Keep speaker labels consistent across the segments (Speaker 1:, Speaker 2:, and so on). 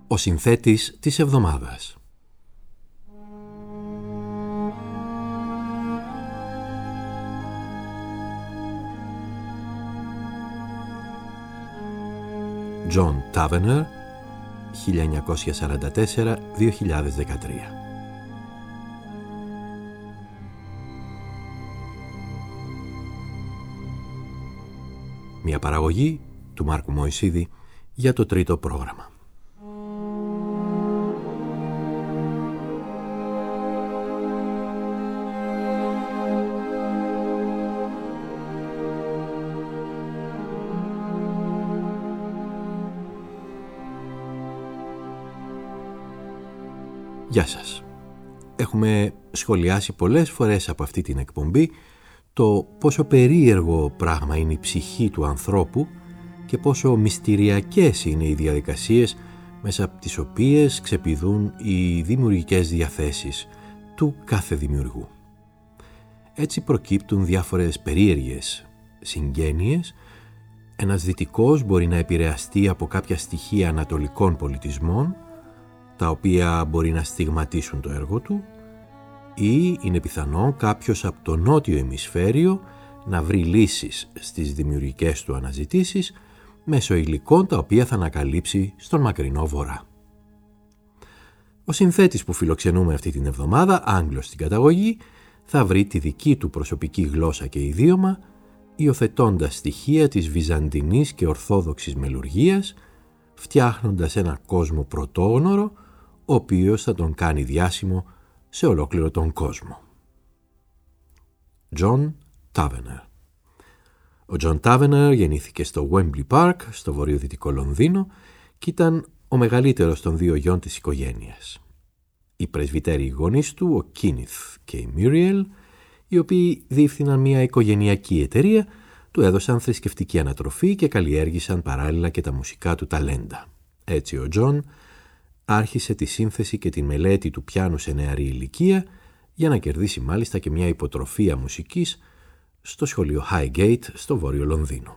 Speaker 1: ο συνθέτης της εβδομάδας. John Tavener, 1944-2013. Μια παραγωγή του Μάρκου Μωυσίδη για το τρίτο πρόγραμμα. Γεια σας. Έχουμε σχολιάσει πολλές φορές από αυτή την εκπομπή το πόσο περίεργο πράγμα είναι η ψυχή του ανθρώπου και πόσο μυστηριακές είναι οι διαδικασίες μέσα από τις οποίες ξεπηδούν οι δημιουργικές διαθέσεις του κάθε δημιουργού. Έτσι προκύπτουν διάφορες περίεργες συγγένειες. Ένας δυτικός μπορεί να επηρεαστεί από κάποια στοιχεία ανατολικών πολιτισμών, τα οποία μπορεί να στιγματίσουν το έργο του, ή είναι πιθανό κάποιος από το νότιο ημισφαίριο να βρει λύσεις στις δημιουργικές του αναζητήσεις μέσω υλικών τα οποία θα ανακαλύψει στον μακρινό βορρά. Ο συνθέτης που φιλοξενούμε αυτή την εβδομάδα, Άγγλος στην καταγωγή, θα βρει τη δική του προσωπική γλώσσα και ιδίωμα, υιοθετώντας στοιχεία της βυζαντινής και ορθόδοξης μελουργίας, φτιάχνοντας ένα κόσμο πρωτόγνωρο, ο οποίος θα τον κάνει διάσημο σε ολόκληρο τον κόσμο. John Tavener. Ο John Tavener γεννήθηκε στο Wembley Park, στο βορειοδυτικό Λονδίνο, και ήταν ο μεγαλύτερος των δύο γιών της οικογένειας. Οι πρεσβυτέροι γονείς του, ο Kenneth και η Muriel, οι οποίοι διεύθυναν μια οικογενειακή εταιρεία, του έδωσαν θρησκευτική ανατροφή και καλλιέργησαν παράλληλα και τα μουσικά του ταλέντα. Έτσι ο John άρχισε τη σύνθεση και τη μελέτη του πιάνου σε νεαρή ηλικία, για να κερδίσει μάλιστα και μια υποτροφία μουσικής στο σχολείο Highgate στο βόρειο Λονδίνο.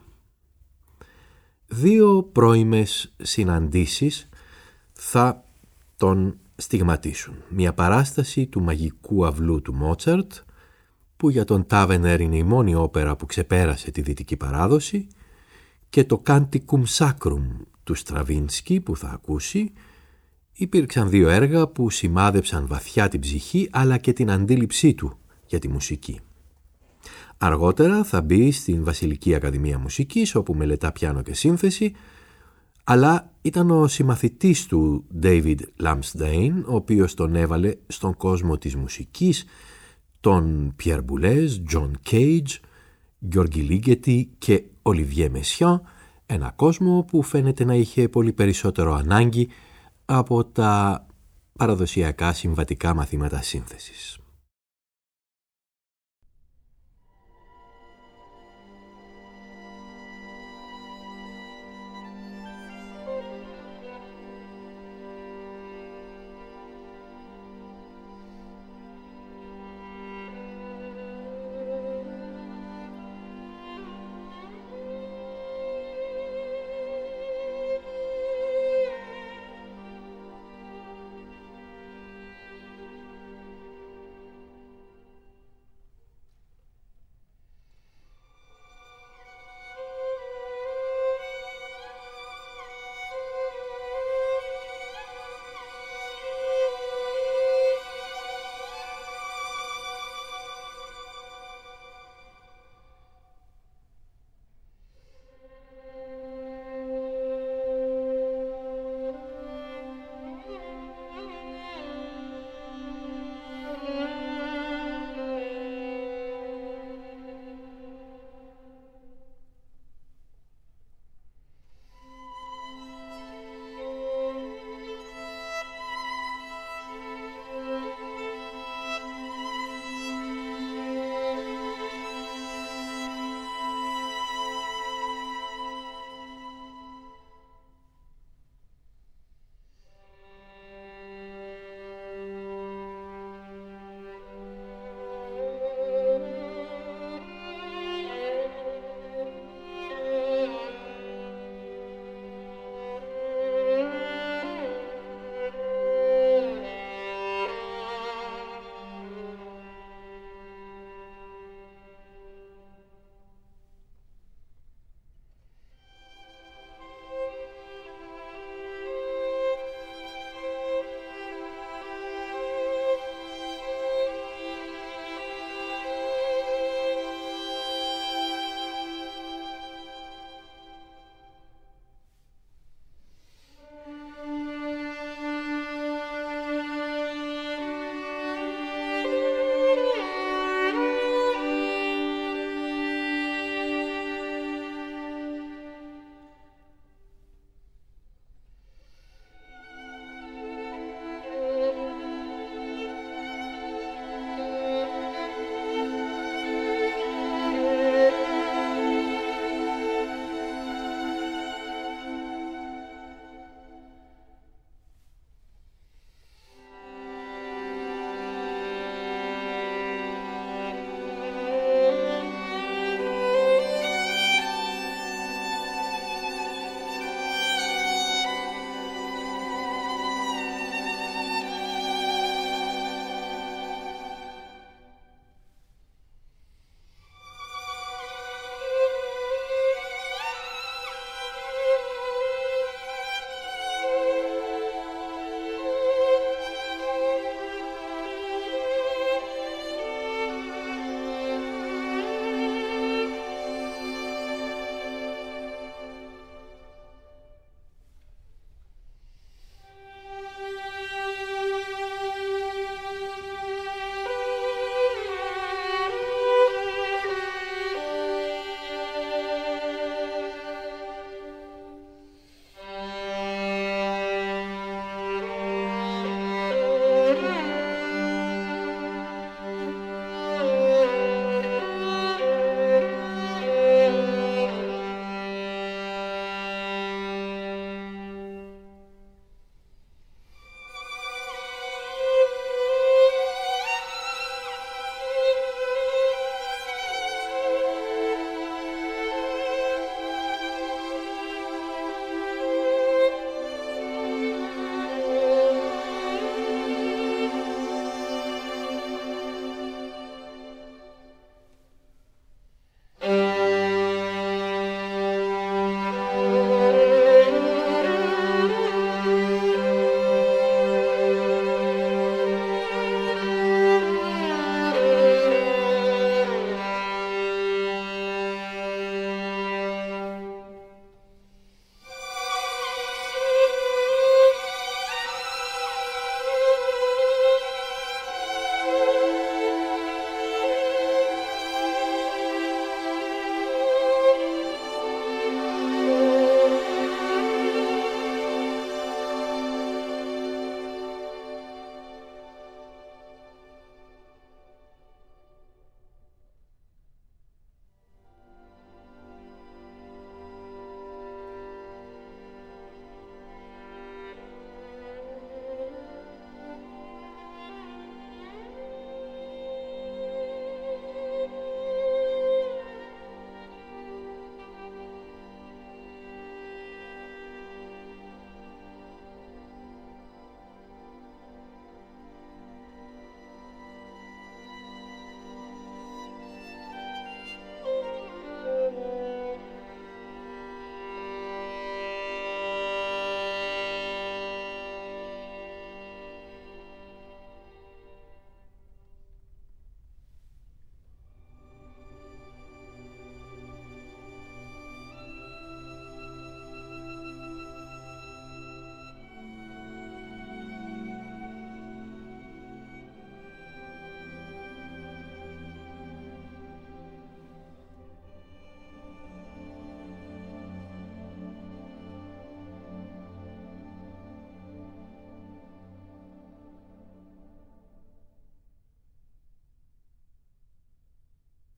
Speaker 1: Δύο πρώιμες συναντήσεις θα τον στιγματίσουν. Μια παράσταση του μαγικού αυλού του Μότσαρτ, που για τον Tavener είναι η μόνη όπερα που ξεπέρασε τη δυτική παράδοση, και το Canticum Sacrum του Στραβίνσκι που θα ακούσει. Υπήρξαν δύο έργα που σημάδεψαν βαθιά την ψυχή αλλά και την αντίληψή του για τη μουσική. Αργότερα θα μπει στην Βασιλική Ακαδημία Μουσικής, όπου μελετά πιάνο και σύνθεση, αλλά ήταν ο συμμαθητής του David Lamsdain, ο οποίος τον έβαλε στον κόσμο της μουσικής, τον Pierre Boulez, John Cage, Γιώργη Λίγκετη και Olivier Messiaen, ένα κόσμο που φαίνεται να είχε πολύ περισσότερο ανάγκη από τα παραδοσιακά συμβατικά μαθήματα σύνθεσης.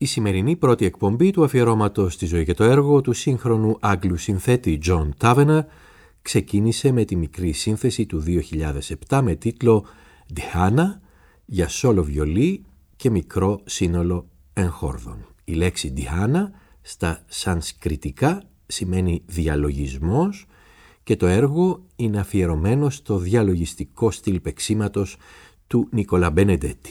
Speaker 1: Η σημερινή πρώτη εκπομπή του αφιερώματος στη ζωή και το έργο του σύγχρονου Άγγλου συνθέτη John Tavener ξεκίνησε με τη μικρή σύνθεση του 2007 με τίτλο «Dhyana» για σόλο βιολί και μικρό σύνολο εγχόρδων. Η λέξη «Dhyana» στα σανσκριτικά σημαίνει διαλογισμός και το έργο είναι αφιερωμένο στο διαλογιστικό στυλ παίξηματος του Νικόλα Μπενεντέτη.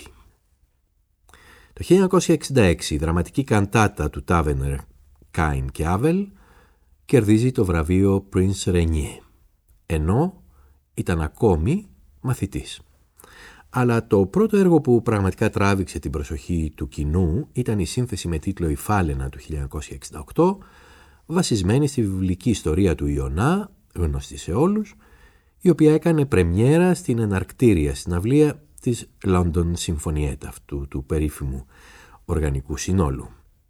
Speaker 1: Το 1966 η δραματική καντάτα του Tavener «Κάιν και Άβελ» κερδίζει το βραβείο Prince Rainier, ενώ ήταν ακόμη μαθητής. Αλλά το πρώτο έργο που πραγματικά τράβηξε την προσοχή του κοινού ήταν η σύνθεση με τίτλο «Η Φάλαινα» του 1968, βασισμένη στη βιβλική ιστορία του Ιωνά, γνωστή σε όλους, η οποία έκανε πρεμιέρα στην εναρκτήρια συναυλία της London Sinfonietta, αυτού του περίφημου οργανικού συνόλου.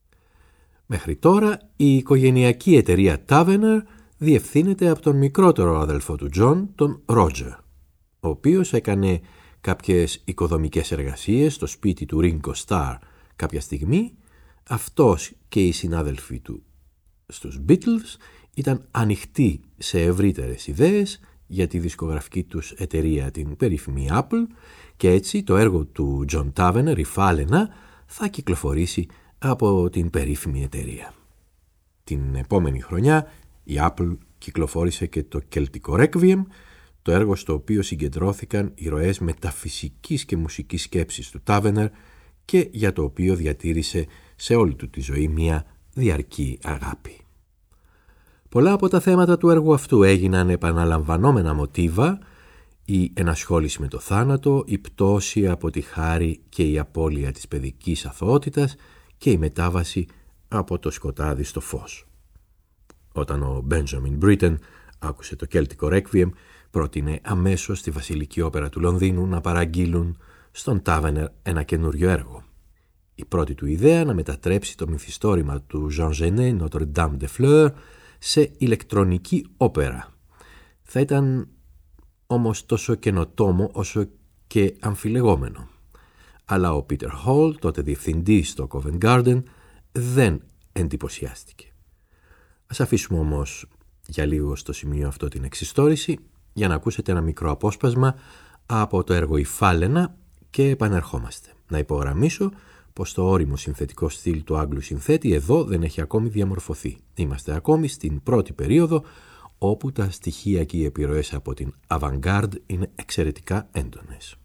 Speaker 1: Μέχρι τώρα η οικογενειακή εταιρεία Tavener διευθύνεται από τον μικρότερο αδελφό του John, τον Roger, ο οποίος έκανε κάποιες οικοδομικές εργασίες στο σπίτι του Ringo Starr κάποια στιγμή. Αυτός και οι συνάδελφοί του στους Beatles ήταν ανοιχτοί σε ευρύτερες ιδέες για τη δισκογραφική τους εταιρεία, την περίφημη Apple, και έτσι το έργο του John Tavener, «Η Φάλαινα», θα κυκλοφορήσει από την περίφημη εταιρεία. Την επόμενη χρονιά η Apple κυκλοφόρησε και το κελτικό Requiem, το έργο στο οποίο συγκεντρώθηκαν οι ροές μεταφυσικής και μουσικής σκέψης του Tavener και για το οποίο διατήρησε σε όλη του τη ζωή μια διαρκή αγάπη. Πολλά από τα θέματα του έργου αυτού έγιναν επαναλαμβανόμενα μοτίβα: η ενασχόληση με το θάνατο, η πτώση από τη χάρη και η απώλεια της παιδικής αθωότητας και η μετάβαση από το σκοτάδι στο φως. Όταν ο Benjamin Britten άκουσε το κέλτικο Requiem, πρότεινε αμέσως στη Βασιλική Όπερα του Λονδίνου να παραγγείλουν στον Tavener ένα καινούριο έργο. Η πρώτη του ιδέα να μετατρέψει το μυθιστόρημα του Jean Genet, Notre Dame des Fleurs, σε ηλεκτρονική όπερα. Θα ήταν όμως τόσο καινοτόμο όσο και αμφιλεγόμενο. Αλλά ο Peter Hall, τότε διευθυντής στο Covent Garden, δεν εντυπωσιάστηκε. Ας αφήσουμε όμως για λίγο στο σημείο αυτό την εξιστόρηση για να ακούσετε ένα μικρό απόσπασμα από το έργο «Η Φάλαινα» και επανερχόμαστε. Να υπογραμμίσω πως το ώριμο συνθετικό στυλ του Άγγλου συνθέτη εδώ δεν έχει ακόμη διαμορφωθεί. Είμαστε ακόμη στην πρώτη περίοδο, όπου τα στοιχεία και οι επιρροές από την avant-garde είναι εξαιρετικά έντονες.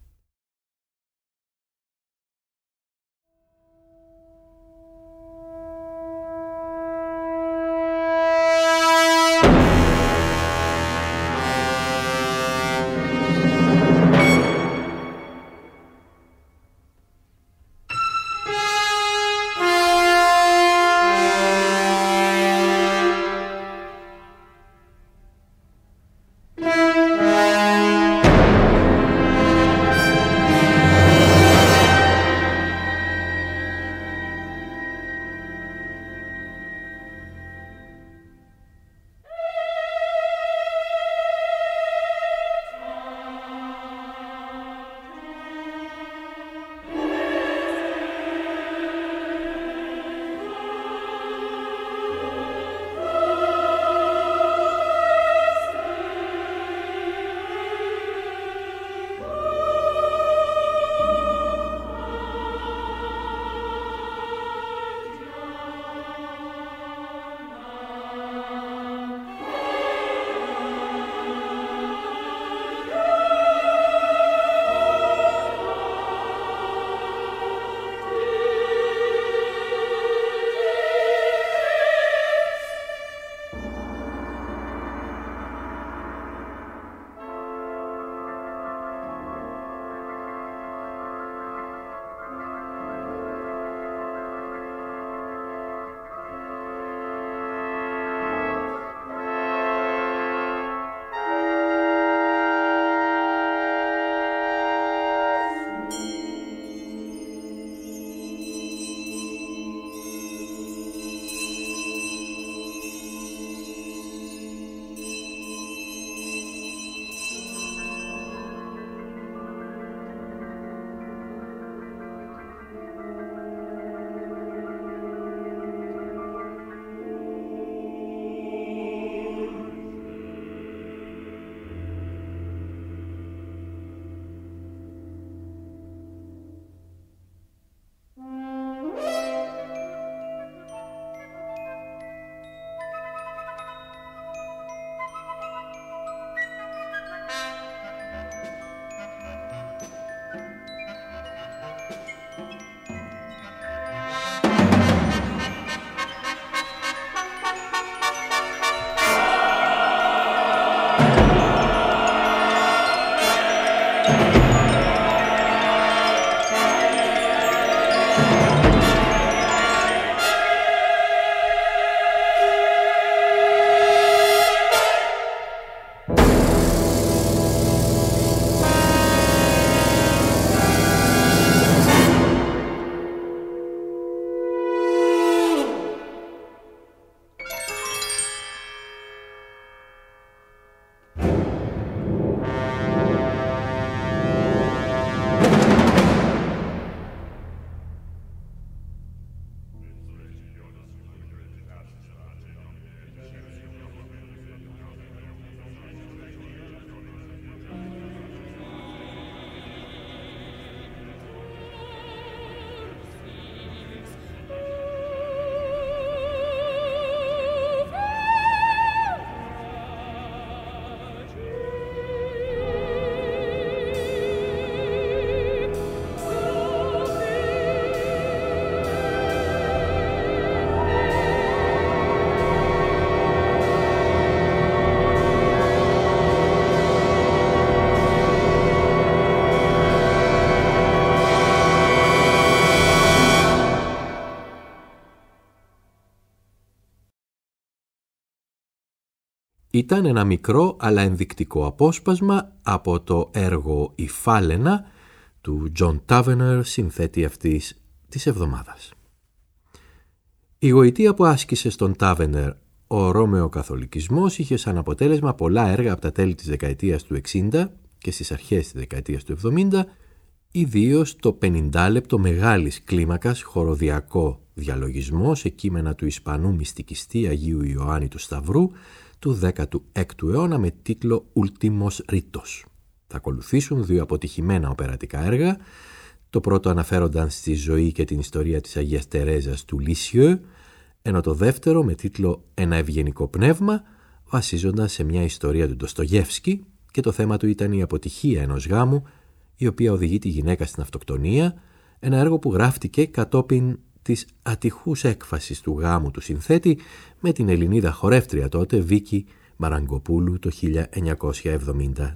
Speaker 1: Ήταν ένα μικρό αλλά ενδεικτικό απόσπασμα από το έργο «Η Φάλαινα» του John Tavener, συνθέτη αυτής της εβδομάδας. Η γοητεία που άσκησε στον Tavener ο Ρωμαιοκαθολικισμός είχε σαν αποτέλεσμα πολλά έργα από τα τέλη της δεκαετίας του 60 και στις αρχές της δεκαετίας του 70, ιδίως το 50 λεπτό μεγάλης κλίμακας χοροδιακό διαλογισμό σε κείμενα του Ισπανού μυστικιστή Αγίου Ιωάννη του Σταυρού του 16ου αιώνα με τίτλο «Ούλτιμος Ρήτος». Θα ακολουθήσουν δύο αποτυχημένα οπερατικά έργα. Το πρώτο αναφέρονταν στη ζωή και την ιστορία της Αγίας Τερέζας του Λίσιου, ενώ το δεύτερο με τίτλο «Ένα ευγενικό πνεύμα» βασίζονταν σε μια ιστορία του Ντοστογεύσκη και το θέμα του ήταν η αποτυχία ενός γάμου η οποία οδηγεί τη γυναίκα στην αυτοκτονία, ένα έργο που γράφτηκε κατόπιν της ατυχούς έκφασης του γάμου του συνθέτη με την Ελληνίδα χορεύτρια τότε Βίκη Μαραγκοπούλου το 1974.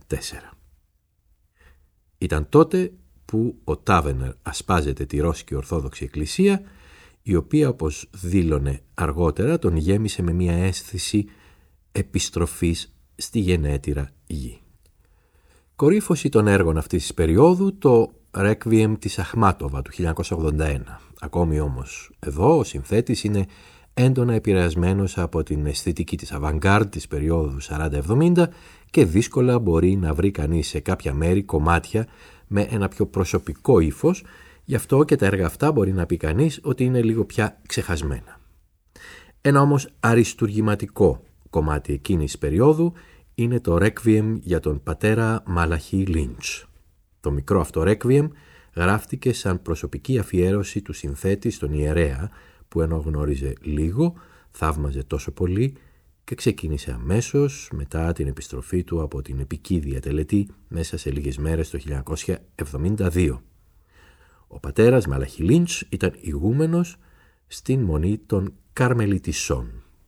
Speaker 1: Ήταν τότε που ο Tavener ασπάζεται τη Ρώσικη Ορθόδοξη Εκκλησία, η οποία, όπως δήλωνε αργότερα, τον γέμισε με μια αίσθηση επιστροφής στη γενέτειρα γη. Κορύφωση των έργων αυτής της περίοδου το Requiem της Αχμάτοβα του 1981. Ακόμη όμως εδώ ο συνθέτης είναι έντονα επηρεασμένος από την αισθητική της avant-garde της περίοδου 40-70 και δύσκολα μπορεί να βρει κανείς σε κάποια μέρη κομμάτια με ένα πιο προσωπικό ύφος, γι' αυτό και τα έργα αυτά μπορεί να πει κανείς ότι είναι λίγο πια ξεχασμένα. Ένα όμως αριστουργηματικό κομμάτι εκείνης της περίοδου είναι το Requiem για τον πατέρα Μαλαχή Λίντς. Το μικρό αυτό Requiem γράφτηκε σαν προσωπική αφιέρωση του συνθέτη στον ιερέα που ενώ γνώριζε λίγο, θαύμαζε τόσο πολύ και ξεκίνησε αμέσως μετά την επιστροφή του από την επικίδια τελετή μέσα σε λίγες μέρες το 1972. Ο πατέρας Μαλαχή Λίντς ήταν ηγούμενος στην μονή των Καρμελιτισσών.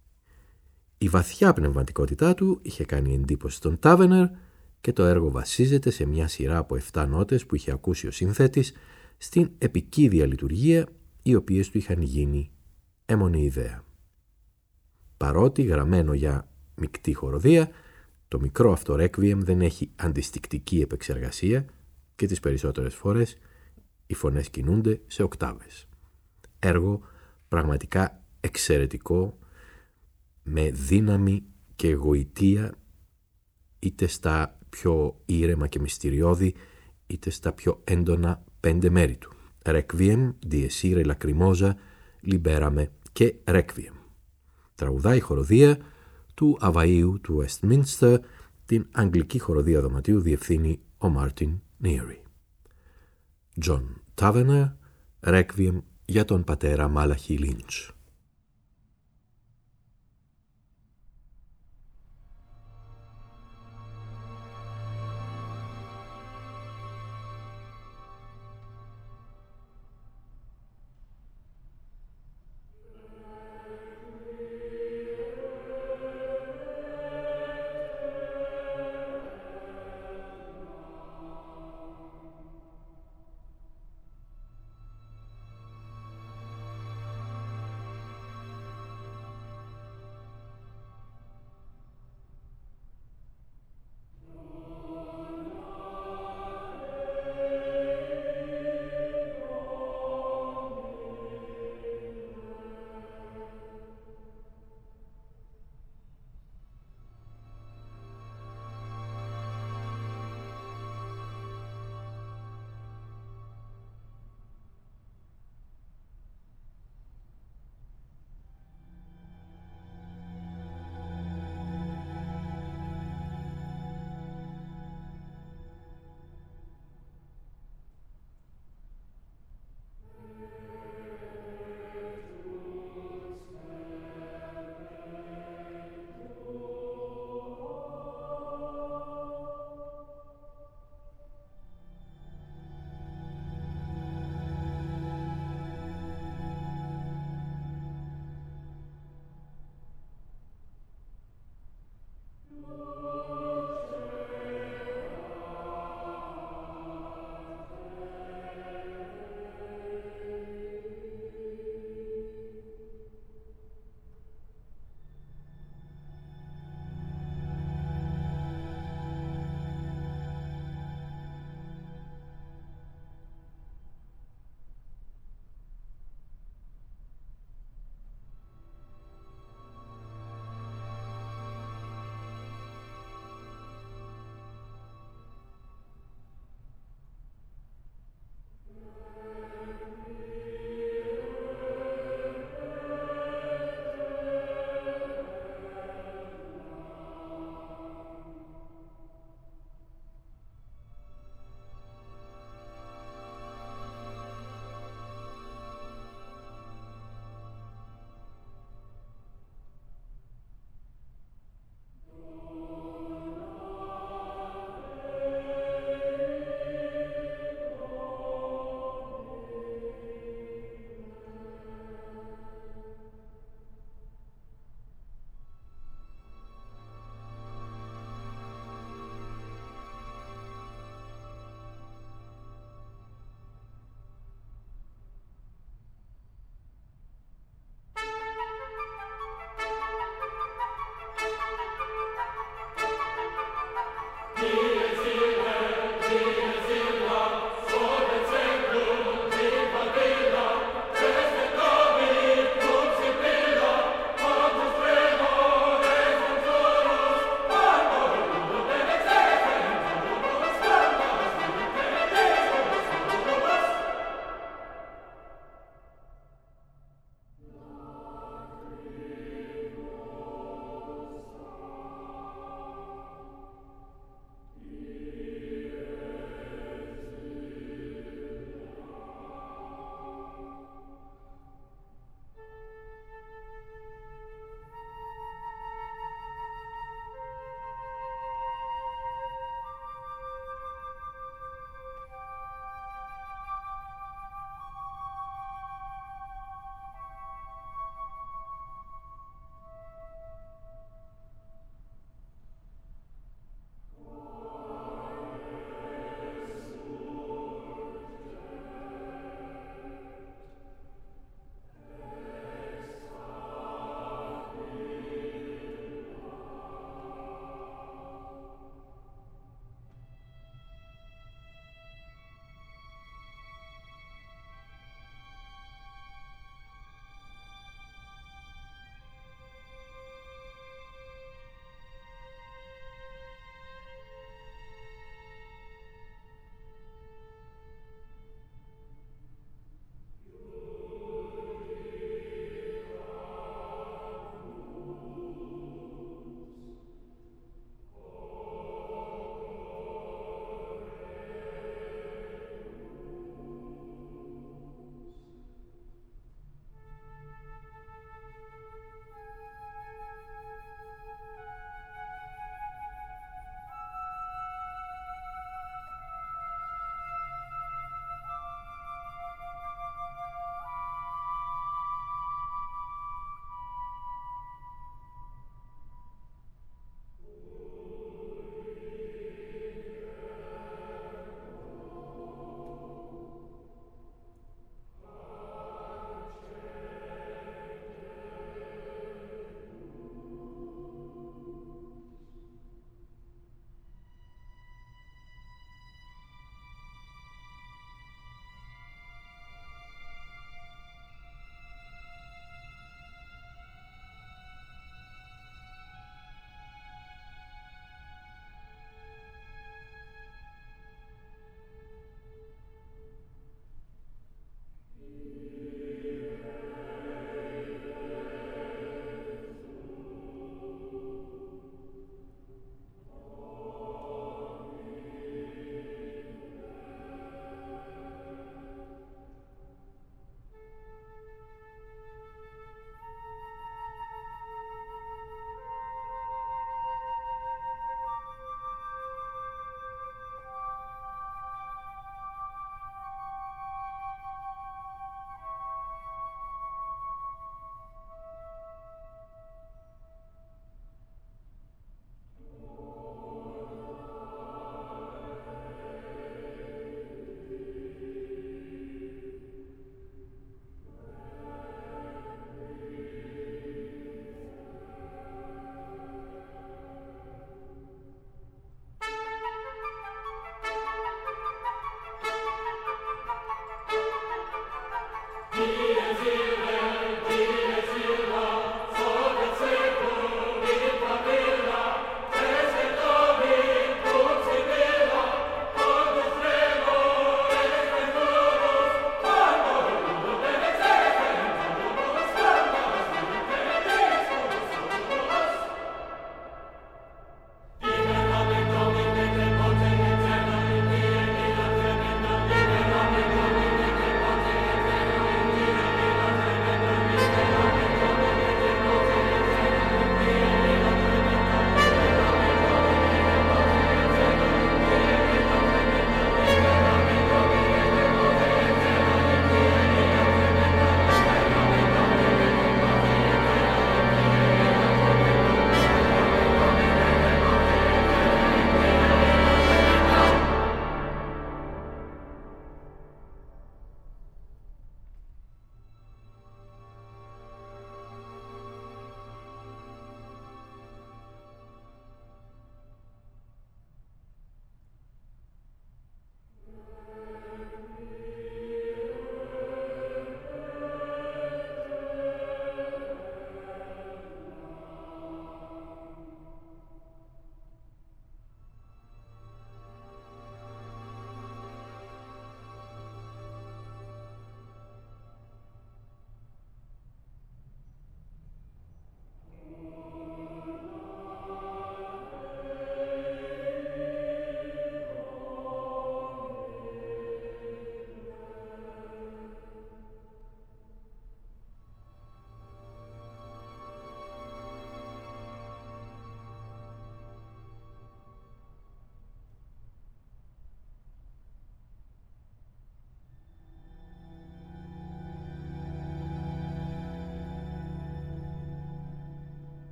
Speaker 1: Η βαθιά πνευματικότητά του είχε κάνει εντύπωση στον Tavener και το έργο βασίζεται σε μια σειρά από 7 νότες που είχε ακούσει ο συνθέτης στην επικίδια λειτουργία, οι οποίες του είχαν γίνει έμονη ιδέα. Παρότι γραμμένο για μεικτή χοροδία, το μικρό αυτό Requiem δεν έχει αντιστικτική επεξεργασία και τις περισσότερες φορές οι φωνές κινούνται σε οκτάβες. Έργο πραγματικά εξαιρετικό, με δύναμη και γοητεία είτε στα πιο ήρεμα και μυστηριώδη είτε στα πιο έντονα 5 μέρη του. Requiem, Die Sire Lacrimosa, Liberame και Requiem. Τραγουδάει η χοροδία του Αβαΐου του Westminster, την αγγλική χοροδία δωματίου διευθύνει ο Μάρτιν Νίρι. John Tavener, Requiem για τον πατέρα Μάλαχη Λίντς.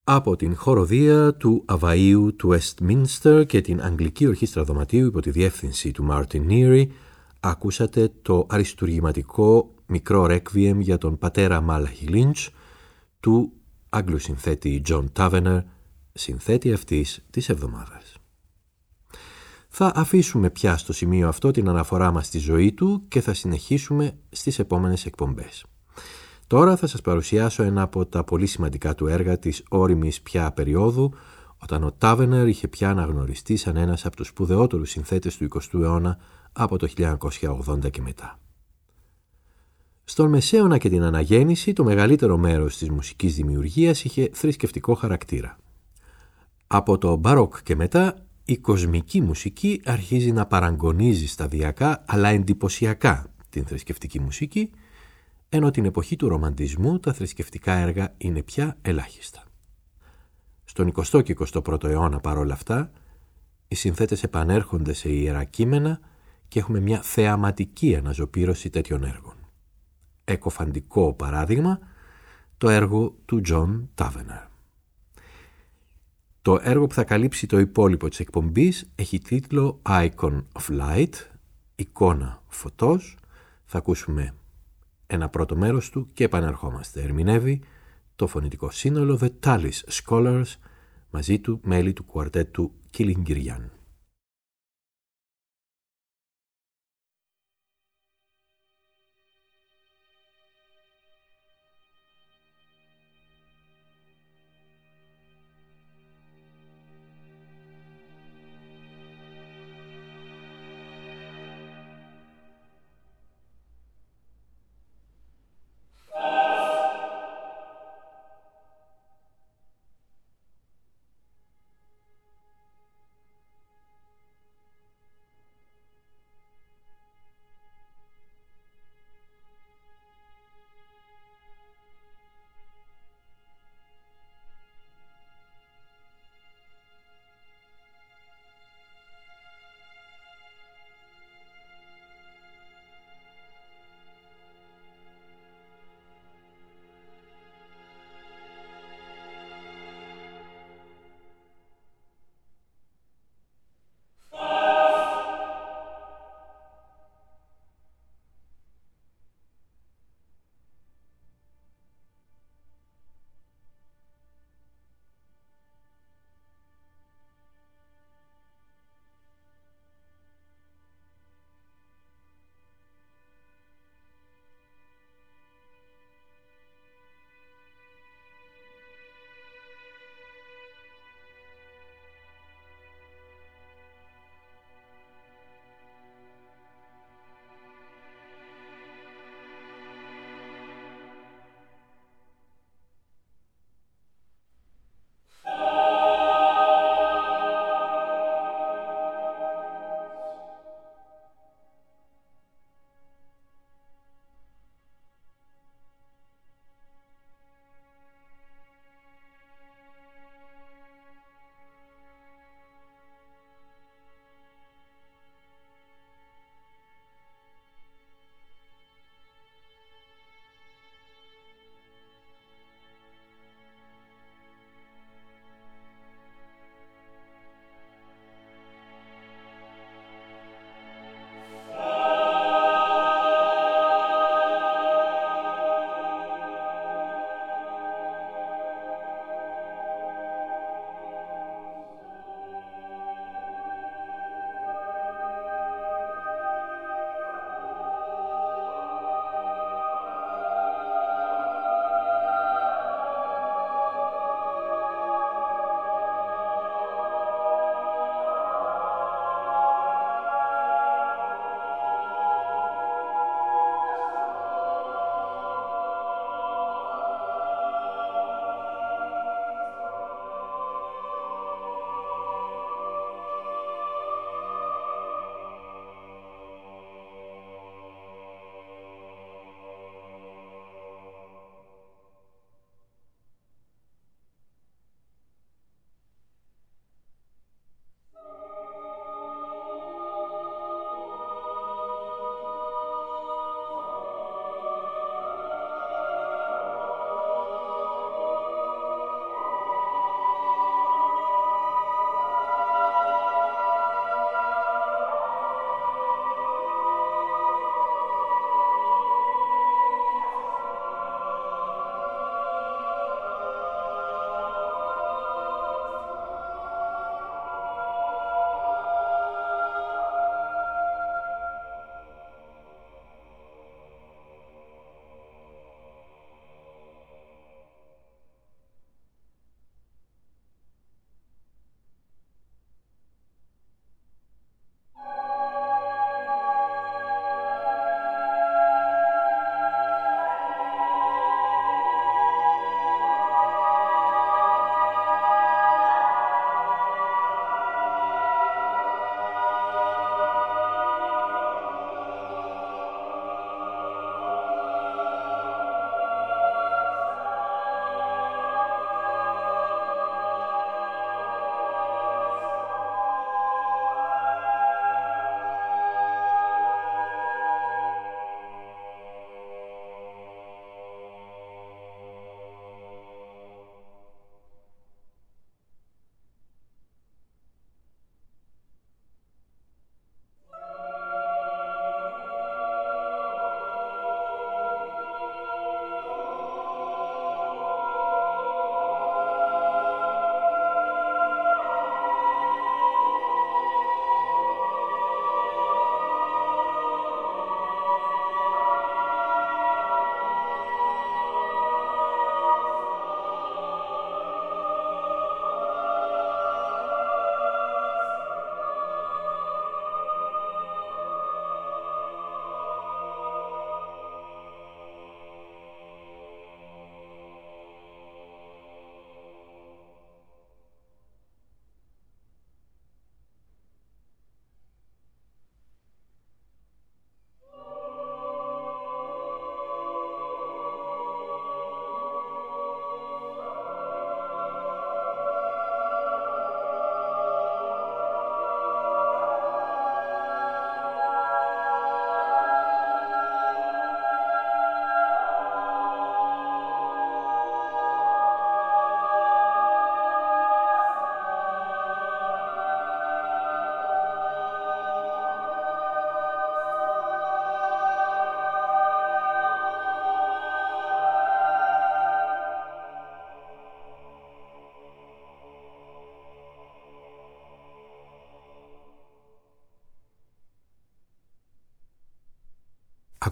Speaker 1: Από την χοροδία του Αβαΐου του Westminster και την Αγγλική Ορχήστρα Δωματίου υπό τη διεύθυνση του Μάρτιν Νίρι ακούσατε το αριστουργηματικό μικρό ρέκβιεμ για τον πατέρα Μάλαχι Λίντς του Άγγλου συνθέτη Τζον Τάβενερ, συνθέτη αυτής της εβδομάδας. Θα αφήσουμε πια στο σημείο αυτό την αναφορά μας στη ζωή του και θα συνεχίσουμε στις επόμενες εκπομπές. Τώρα θα σας παρουσιάσω ένα από τα πολύ σημαντικά του έργα της ώριμης πια περίοδου, όταν ο Τάβενερ είχε πια αναγνωριστεί σαν ένας από τους σπουδαιότερους συνθέτες του 20ου αιώνα από το 1980 και μετά. Στον Μεσαίωνα και την Αναγέννηση, το μεγαλύτερο μέρος της μουσικής δημιουργίας είχε θρησκευτικό χαρακτήρα. Από το Μπαρόκ και μετά, η κοσμική μουσική αρχίζει να παραγωνίζει σταδιακά αλλά εντυπωσιακά την θρησκευτική μουσική, ενώ την εποχή του ρομαντισμού τα θρησκευτικά έργα είναι πια ελάχιστα. Στον 20ο και 21ο αιώνα παρόλα αυτά, οι συνθέτες επανέρχονται σε ιερά κείμενα και έχουμε μια θεαματική αναζωπήρωση τέτοιων έργων. Εκοφαντικό παράδειγμα, το έργο του Τζον Τάβενερ. Το έργο που θα καλύψει το υπόλοιπο της εκπομπής έχει τίτλο Icon of Light, εικόνα φωτός. Θα ακούσουμε ένα πρώτο μέρος του και επανερχόμαστε. Ερμηνεύει το φωνητικό σύνολο The Tallis Scholars, μαζί του μέλη του κουαρτέτου Κιλιγκυριάν.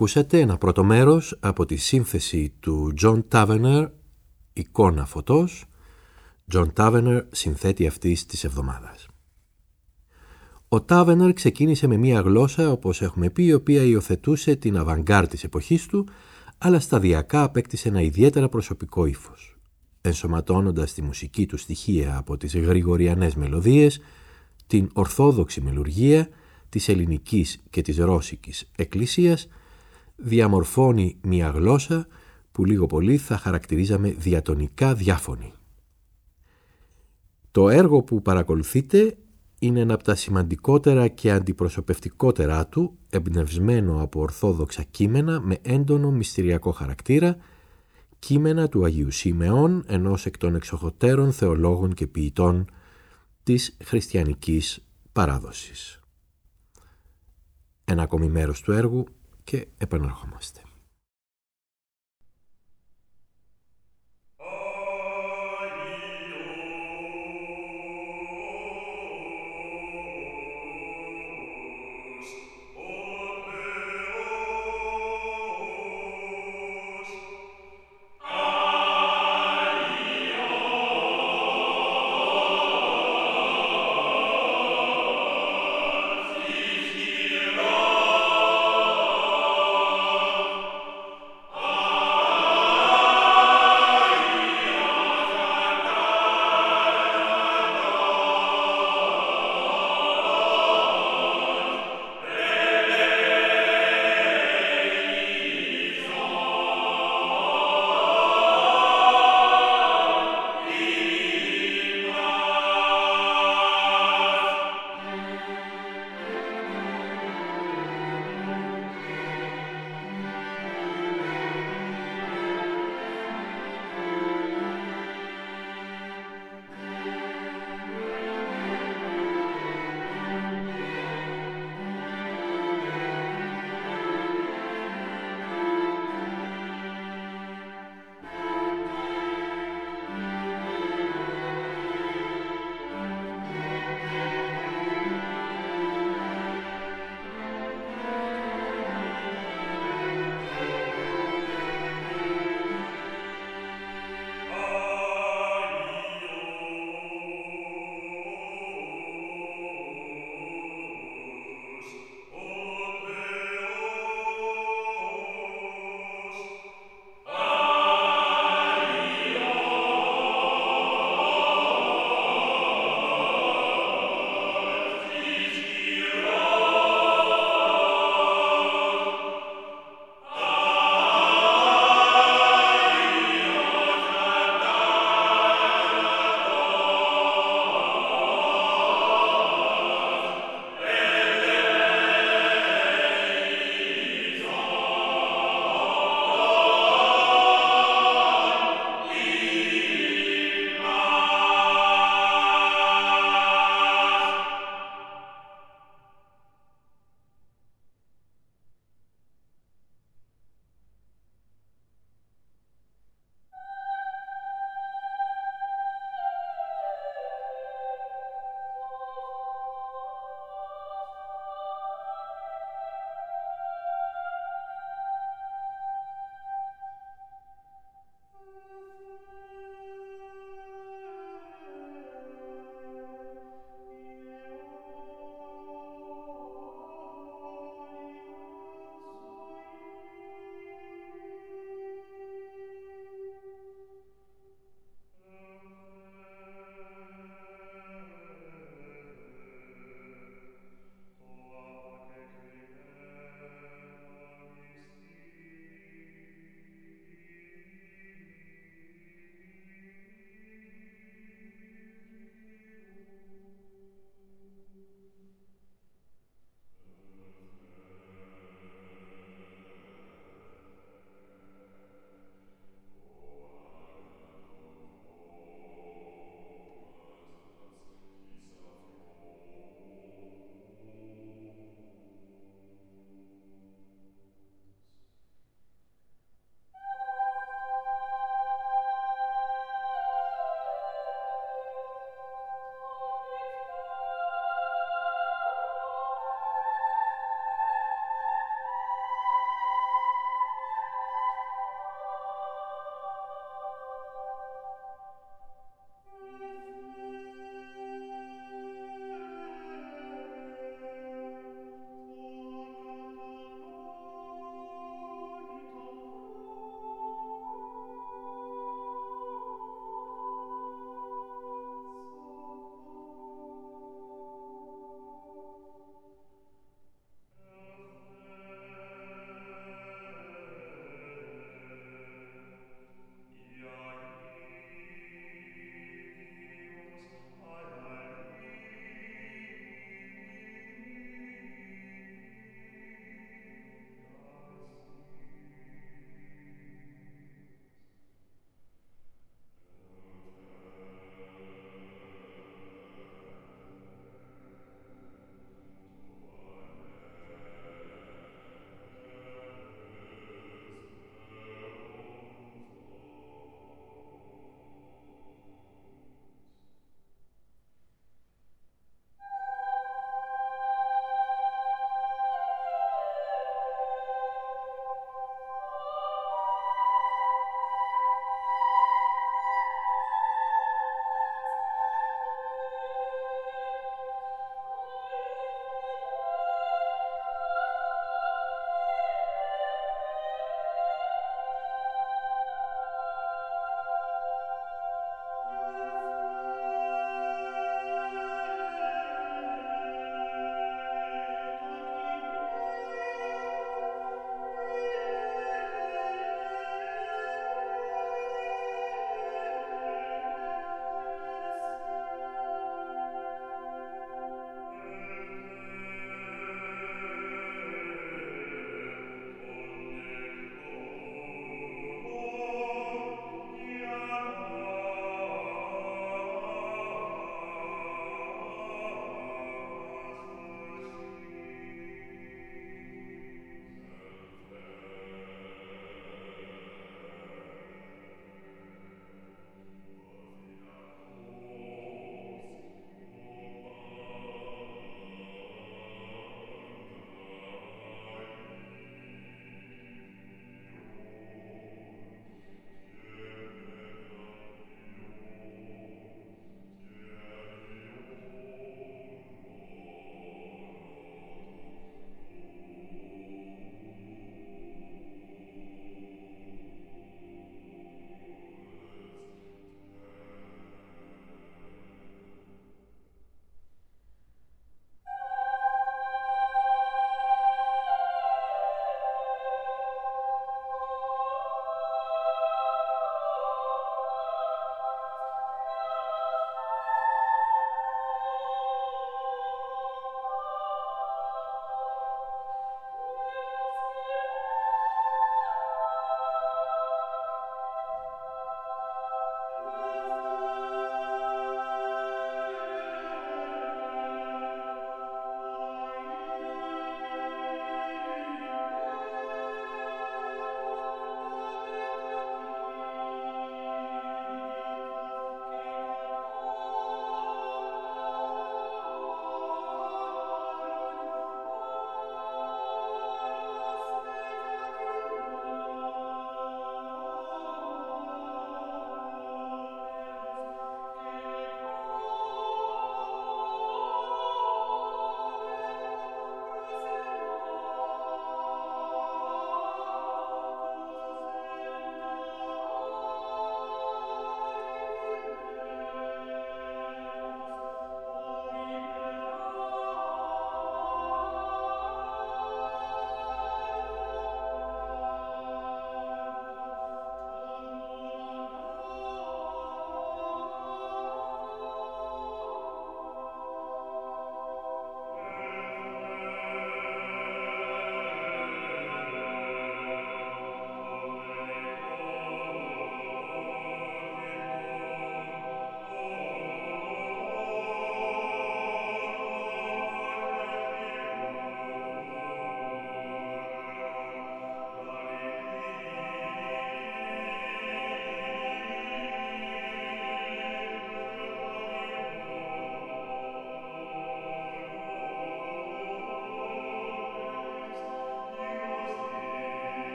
Speaker 1: Ακούσατε ένα πρώτο μέρος από τη σύνθεση του John Tavener, «Εικόνα φωτός», John Tavener, συνθέτη αυτής της εβδομάδας. Ο Tavener ξεκίνησε με μία γλώσσα, όπως έχουμε πει, η οποία υιοθετούσε την αβανγκάρ της εποχής του, αλλά σταδιακά απέκτησε ένα ιδιαίτερα προσωπικό ύφος, ενσωματώνοντας τη μουσική του στοιχεία από τις γρηγοριανές μελωδίες, την ορθόδοξη μελουργία της ελληνικής και της ρώσικης εκκλησίας, διαμορφώνει μία γλώσσα που λίγο πολύ θα χαρακτηρίζαμε διατονικά διάφωνη. Το έργο που παρακολουθείτε είναι ένα από τα σημαντικότερα και αντιπροσωπευτικότερά του, εμπνευσμένο από ορθόδοξα κείμενα με έντονο μυστηριακό χαρακτήρα, κείμενα του Αγίου Σίμεων, ενός εκ των εξοχωτέρων θεολόγων και ποιητών της χριστιανικής παράδοσης. Ένα ακόμη μέρος του έργου και επαναρχόμαστε.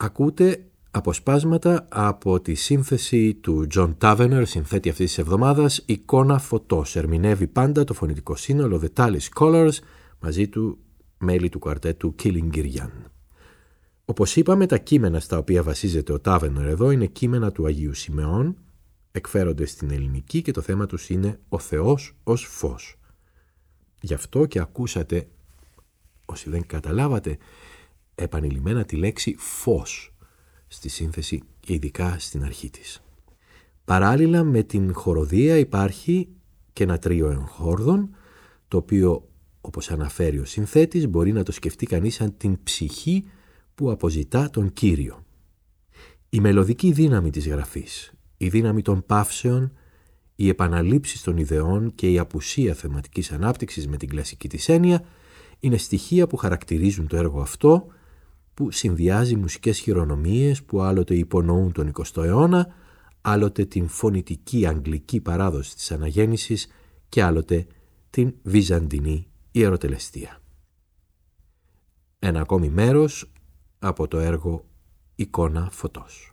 Speaker 1: Ακούτε αποσπάσματα από τη σύνθεση του John Tavener, συνθέτη αυτής της εβδομάδας, «Εικόνα φωτός». Ερμηνεύει πάντα το φωνητικό σύνολο The Tallis Scholars, μαζί του μέλη του κουαρτέτου Killing Girian. Όπως είπαμε, τα κείμενα στα οποία βασίζεται ο Tavener εδώ είναι κείμενα του Αγίου Σιμεών, εκφέρονται στην ελληνική και το θέμα τους είναι «Ο Θεός ως φως». Γι' αυτό και ακούσατε, όσοι δεν καταλάβατε, επανειλημμένα τη λέξη «φως» στη σύνθεση και ειδικά στην αρχή της. Παράλληλα με την χοροδία υπάρχει και ένα τρίο εγχόρδων, το οποίο, όπως αναφέρει ο συνθέτης, μπορεί να το σκεφτεί κανείς σαν την ψυχή που αποζητά τον Κύριο. Η μελωδική δύναμη της γραφής, η δύναμη των παύσεων, οι επαναλήψεις των ιδεών και η απουσία θεματικής ανάπτυξης με την κλασική της έννοια είναι στοιχεία που χαρακτηρίζουν το έργο αυτό, που συνδυάζει μουσικές χειρονομίες που άλλοτε υπονοούν τον 20ο αιώνα, άλλοτε την φωνητική αγγλική παράδοση της αναγέννησης και άλλοτε την βυζαντινή ιεροτελεστία. Ένα ακόμη μέρος από το έργο «Εικόνα φωτός».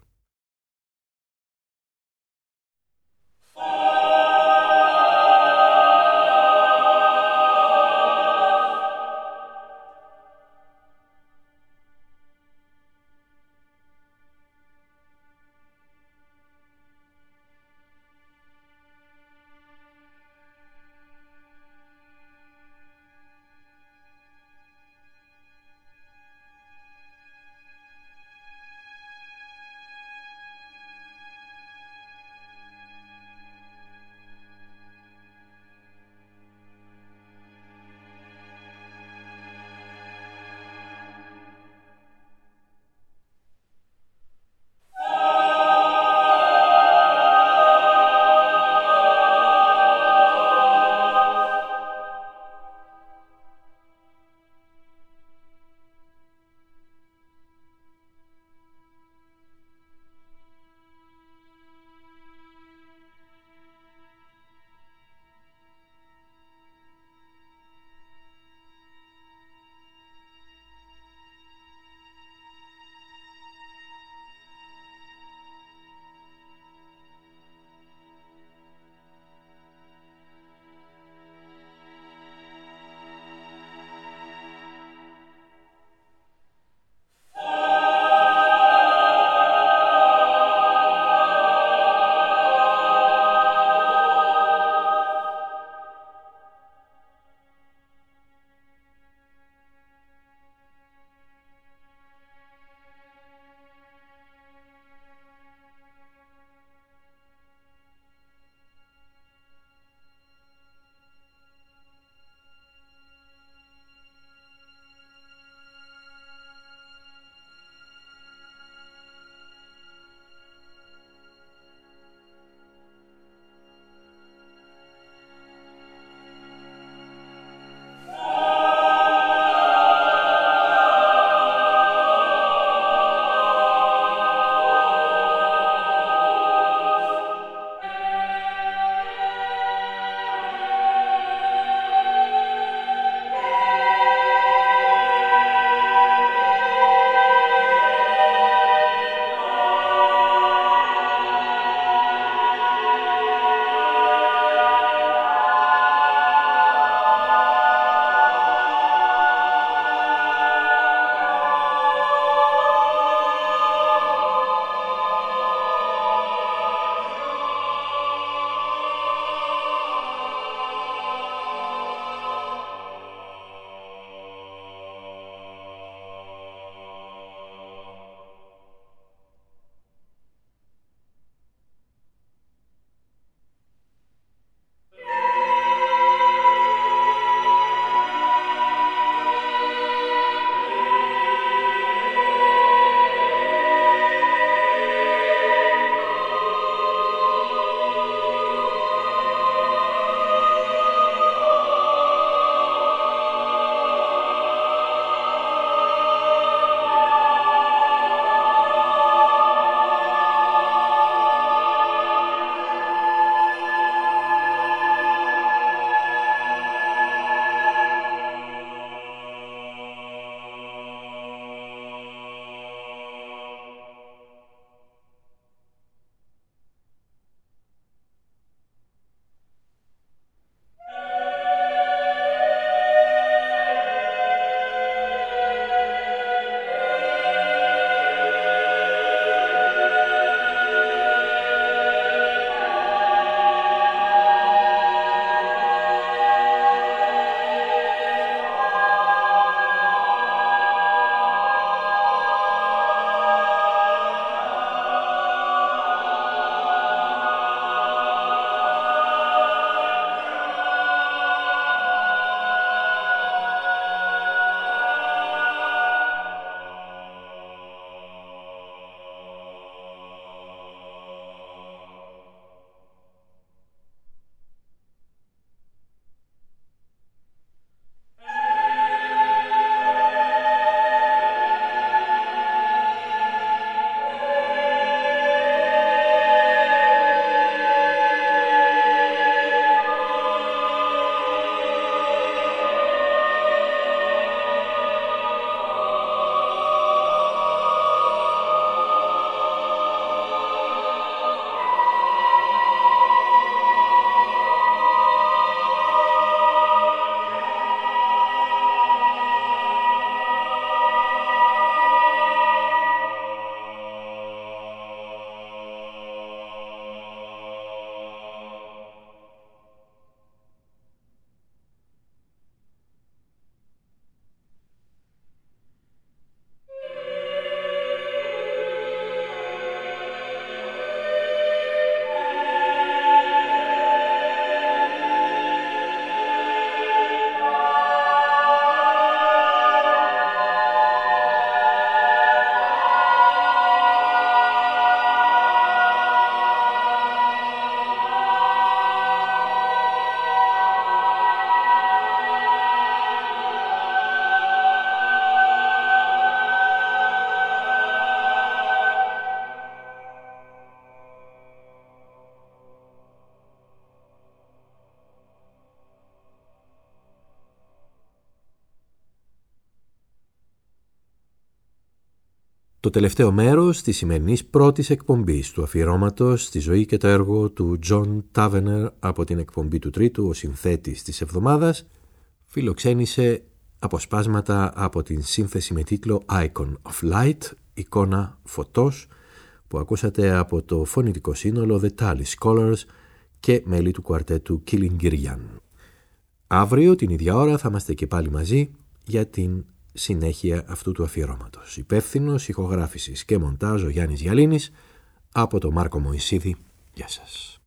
Speaker 1: Το τελευταίο μέρος της σημερινής πρώτης εκπομπής του αφιερώματος στη ζωή και το έργο του John Tavener από την εκπομπή του Τρίτου, ο συνθέτης της εβδομάδας, φιλοξένησε αποσπάσματα από την σύνθεση με τίτλο Icon of Light, εικόνα φωτός, που ακούσατε από το φωνητικό σύνολο The Tally Scholars και μέλη του κουαρτέτου Kilingirian. Αύριο την ίδια ώρα θα είμαστε και πάλι μαζί για την συνέχεια αυτού του αφιερώματος. Υπεύθυνος ηχογράφησης και μοντάζ ο Γιάννης Γιαλίνης, από τον Μάρκο Μωυσίδη. Γεια σας.